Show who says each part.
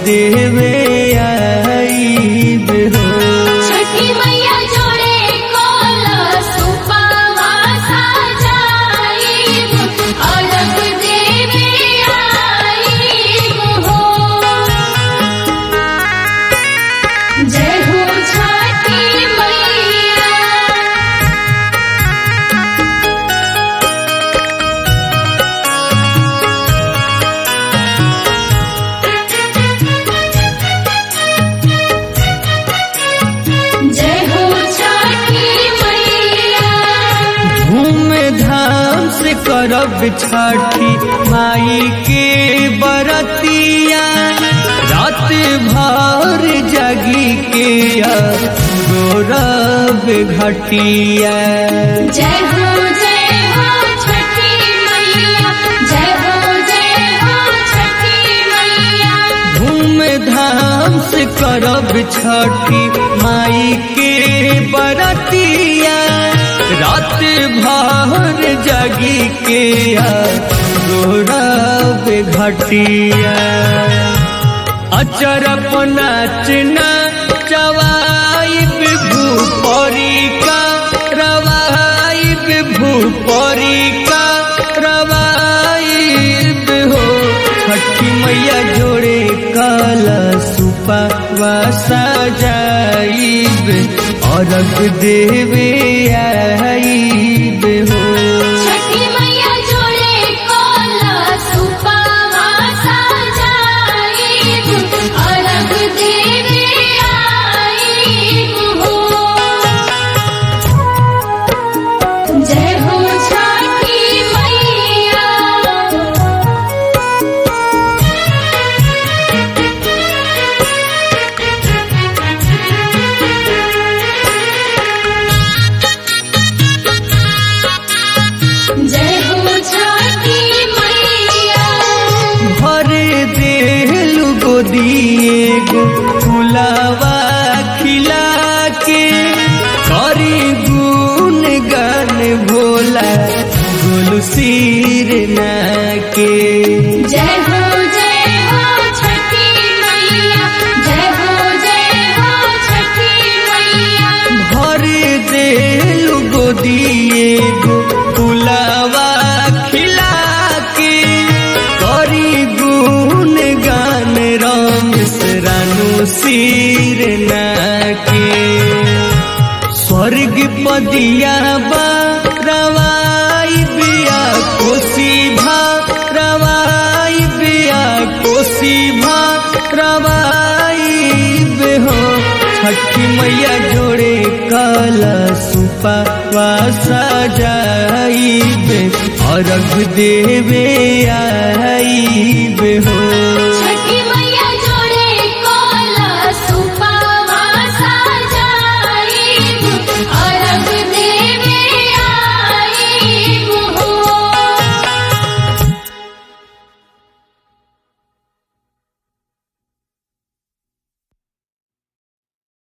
Speaker 1: देवे आईब हो।
Speaker 2: छठी मैया जोड़े कलशुपवा सजाइब अर्घ देवे आईब हो। जय हो छठी मैया। जय हो छठी मैया।
Speaker 1: धूमधाम से करब छठी माई के बरतिया, रात भर जगी के गौरव घटिया।
Speaker 2: जय हो छठी मैया। जय हो छठी मैया।
Speaker 1: धूमधाम से करब छठी माई के बरतिया, रात भर जगी के गौरव घटिया। अचरप नाचना चवाइब भूपरी का रवाइब भूपरी का रवाइब हो। छठी मैया जोड़े कलशुपवा सजाइब अर्घ देवे आईब हो।
Speaker 2: छठी मैया जोड़े कलशुपवा सजाइब अर्घ देवे आईब हो। जय हो छठी मैया। जय हो छठी मैया।
Speaker 1: भर देलु गोदिए गो फुलावा खिला के, करी गुण गान भोला गोलू सिर ना के।
Speaker 2: जय हो छठी मैया। जय हो छठी मैया।
Speaker 1: भर देलु गोदिए गो फुलावा खिला के, करी गुण गान रमेश रानू सिर ना के। स्वर्ग पदिया बा रवाई बिया कोसी भा रवाई बिया कोसी भा रवाई हो। छठी मैया जोड़े कलशुपवा सजाइब अर्घ देवे आईब हो।